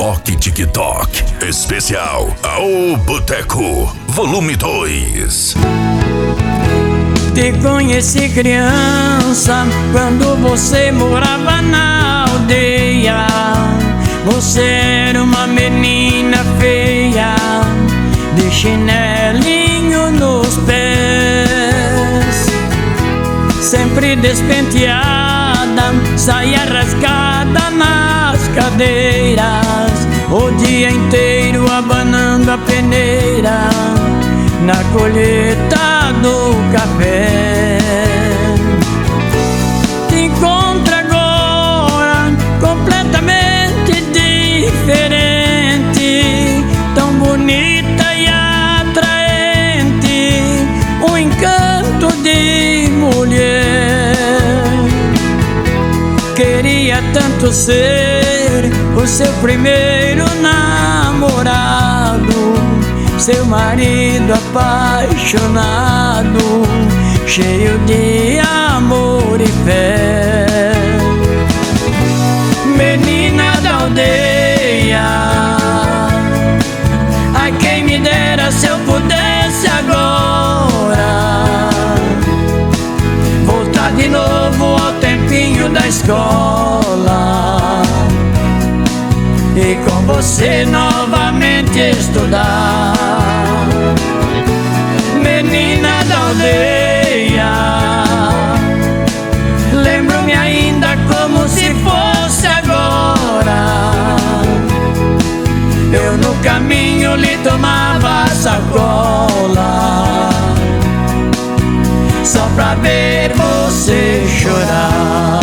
Rock TikTok. Especial Ao Boteco, volume 2. Te conheci criança quando você morava na aldeia. Você era uma menina feia, de chinelinho nos pés, sempre despenteada, saia rasgada nas cadeiras, o dia inteiro abanando a peneira na colheita do café. Te encontro agora completamente diferente, tão bonita e atraente, um encanto de mulher. Queria tanto ser o seu primeiro namorado, seu marido apaixonado, cheio de amor e fé. Menina da aldeia, ai quem me dera se eu pudesse agora voltar de novo ao tempinho da escola e com você novamente estudar. Menina da aldeia, lembro-me ainda como se fosse agora. Eu no caminho lhe tomava sacola, só pra ver você chorar.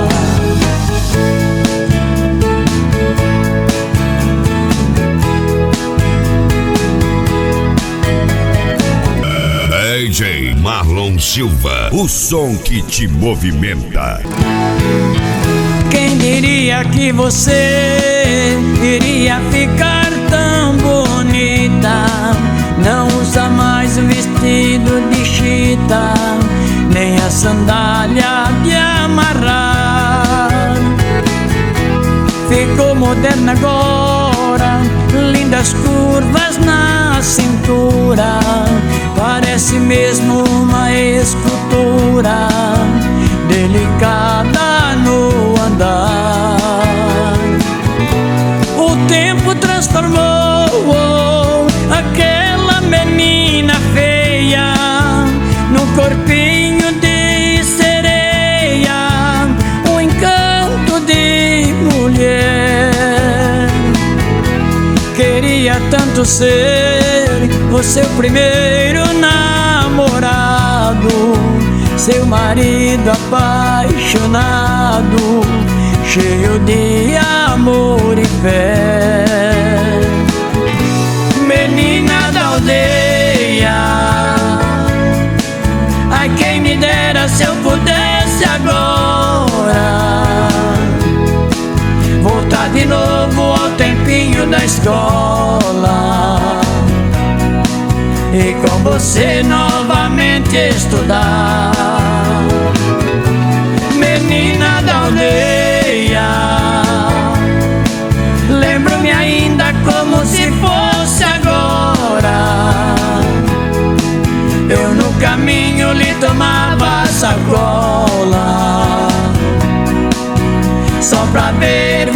DJ Marlon Silva, o som que te movimenta. Quem diria que você iria ficar tão bonita? Não usa mais o vestido de chita, nem a sandália de amarrar. Ficou moderna agora, lindas curvas na cintura, parece mesmo uma escultura delicada no andar. O tempo transformou aquela menina feia num corpinho de sereia, um encanto de mulher. Queria tanto ser o seu primeiro namorado, seu marido apaixonado, cheio de amor e fé. Menina da aldeia, ai quem me dera se eu pudesse agora voltar de novo ao tempinho da escola e com você novamente estudar. Menina da aldeia, lembro-me ainda como se fosse agora. Eu no caminho lhe tomava sacola, só pra ver